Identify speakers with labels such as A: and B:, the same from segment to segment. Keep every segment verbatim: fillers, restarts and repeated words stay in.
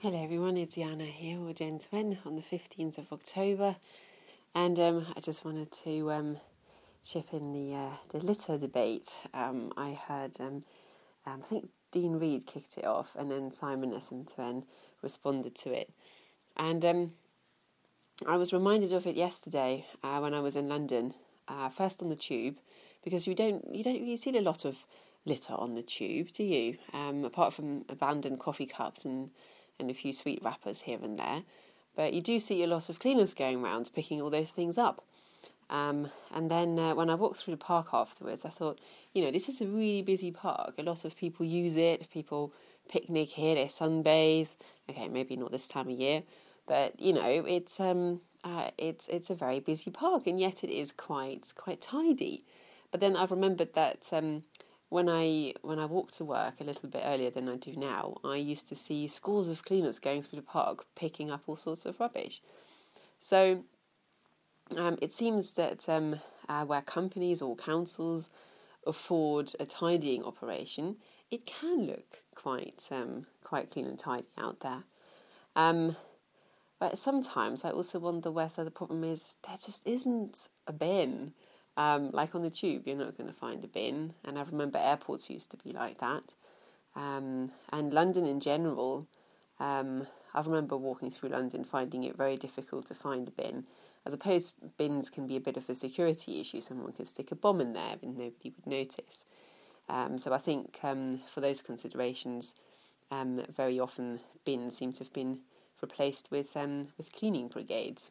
A: Hello everyone, it's Jana here, or Jen Twen, on the fifteenth of October, and um, I just wanted to um, chip in the uh, the litter debate. Um, I heard, um, um, I think Dean Reed kicked it off, and then Simon S M Twen responded to it, and um, I was reminded of it yesterday uh, when I was in London, uh, first on the tube, because you don't you don't you see a lot of litter on the tube, do you? Um, apart from abandoned coffee cups and and a few sweet wrappers here and there. But you do see a lot of cleaners going around picking all those things up. Um, and then uh, when I walked through the park afterwards, I thought, you know, this is a really busy park. A lot of people use it. People picnic here, they sunbathe. Okay, maybe not this time of year, but you know, it's um, uh, it's it's a very busy park, and yet it is quite quite tidy. But then I've remembered that um, when I when I walked to work a little bit earlier than I do now, I used to see scores of cleaners going through the park picking up all sorts of rubbish. So um, it seems that um, uh, where companies or councils afford a tidying operation, it can look quite um, quite clean and tidy out there. Um, but sometimes I also wonder whether the problem is there just isn't a bin. Um, like on the tube, you're not going to find a bin. And I remember airports used to be like that. Um, and London in general, um, I remember walking through London finding it very difficult to find a bin. I suppose bins can be a bit of a security issue. Someone could stick a bomb in there and nobody would notice. Um, so I think um, for those considerations, um, very often bins seem to have been replaced with um, with cleaning brigades.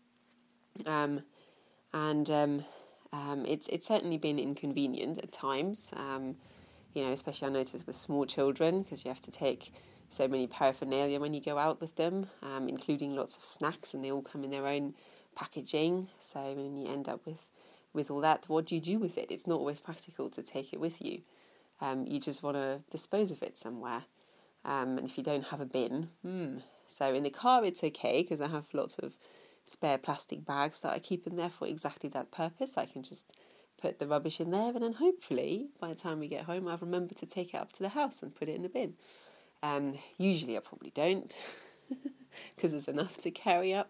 A: Um, and um, um, it's it's certainly been inconvenient at times. Um, you know, especially I notice with small children, because you have to take so many paraphernalia when you go out with them, um, including lots of snacks, and they all come in their own packaging. So when you end up with, with all that, what do you do with it? It's not always practical to take it with you. Um, you just want to dispose of it somewhere. Um, and if you don't have a bin, hmm. So in the car it's okay, because I have lots of spare plastic bags that I keep in there for exactly that purpose. I can just put the rubbish in there, and then hopefully by the time we get home I'll remember to take it up to the house and put it in the bin. Um, usually I probably don't, because there's enough to carry up.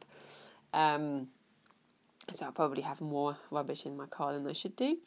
A: Um, so I'll probably have more rubbish in my car than I should do.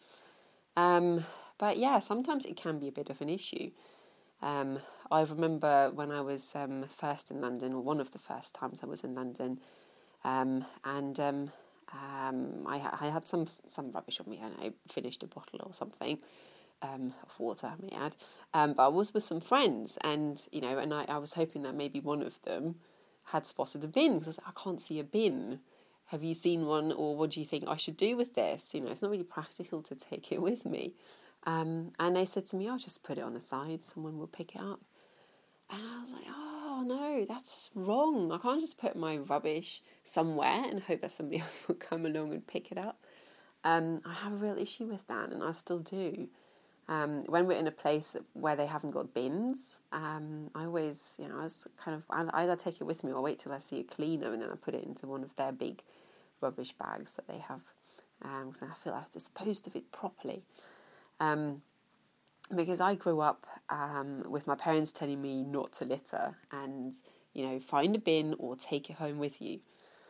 A: Um, but yeah, sometimes it can be a bit of an issue. Um, I remember when I was um, first in London, or one of the first times I was in London, um, and um, um, I, I had some some rubbish on me, and I finished a bottle or something um, of water, I may add. Um, but I was with some friends, and you know, and I, I was hoping that maybe one of them had spotted a bin, because I was like, I can't see a bin. Have you seen one, or what do you think I should do with this? You know, it's not really practical to take it with me. Um, and they said to me, I'll just put it on the side, someone will pick it up. And I was like, oh no, that's just wrong. I can't just put my rubbish somewhere and hope that somebody else will come along and pick it up. Um, I have a real issue with that, and I still do. Um, when we're in a place where they haven't got bins, um, I always, you know, I was kind of, I either take it with me or wait till I see a cleaner, and then I put it into one of their big rubbish bags that they have, um, because I feel I've disposed of it properly. Um, because I grew up um, with my parents telling me not to litter, and you know, find a bin or take it home with you.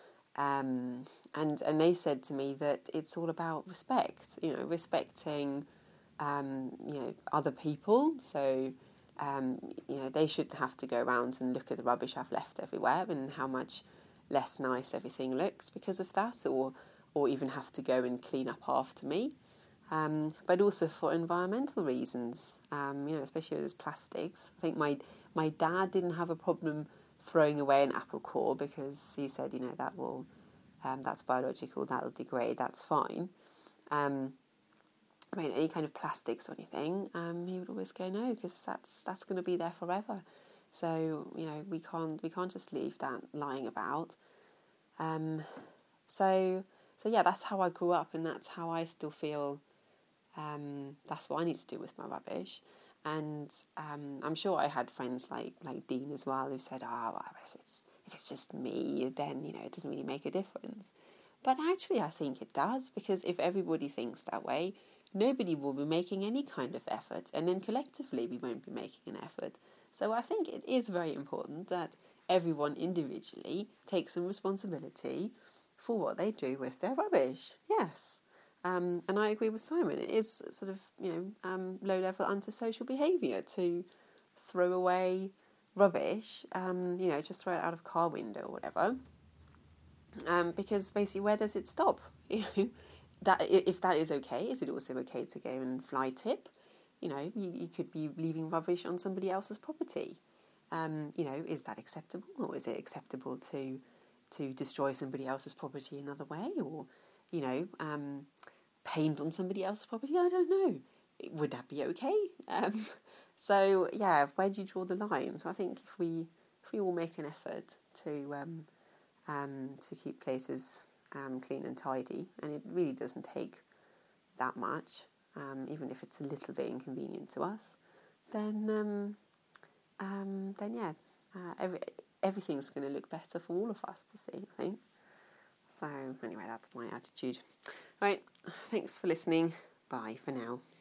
A: Um, and and they said to me that it's all about respect. You know, respecting um, you know, other people. So um, you know, they shouldn't have to go around and look at the rubbish I've left everywhere and how much less nice everything looks because of that, or or even have to go and clean up after me. Um, but also for environmental reasons, um, you know, especially with plastics. I think my my dad didn't have a problem throwing away an apple core, because he said, you know, that will, um, that's biological, that'll degrade, that's fine. Um, I mean, any kind of plastics or anything, um, he would always go no, because that's that's going to be there forever. So you know, we can't we can't just leave that lying about. Um, so so yeah, that's how I grew up, and that's how I still feel. Um, that's what I need to do with my rubbish. And um, I'm sure I had friends like like Dean as well, who said, "Oh, well, if it's if it's just me, then you know it doesn't really make a difference." But actually, I think it does, because if everybody thinks that way, nobody will be making any kind of effort, and then collectively we won't be making an effort. So I think it is very important that everyone individually take some responsibility for what they do with their rubbish. Yes. Um, and I agree with Simon. It is sort of, you know, um, low-level antisocial behaviour to throw away rubbish, um, you know, just throw it out of a car window or whatever. Um, because basically, where does it stop? You know, that if that is okay, is it also okay to go and fly tip? You know, you, you could be leaving rubbish on somebody else's property. Um, you know, is that acceptable, or is it acceptable to to destroy somebody else's property another way, or you know, um, paint on somebody else's property? I don't know. Would that be okay? Um, so yeah, where do you draw the line? So I think if we if we all make an effort to um, um, to keep places um, clean and tidy, and it really doesn't take that much, um, even if it's a little bit inconvenient to us, then um, um, then yeah, uh, every, everything's going to look better for all of us to see, I think. So anyway, that's my attitude. Right, thanks for listening. Bye for now.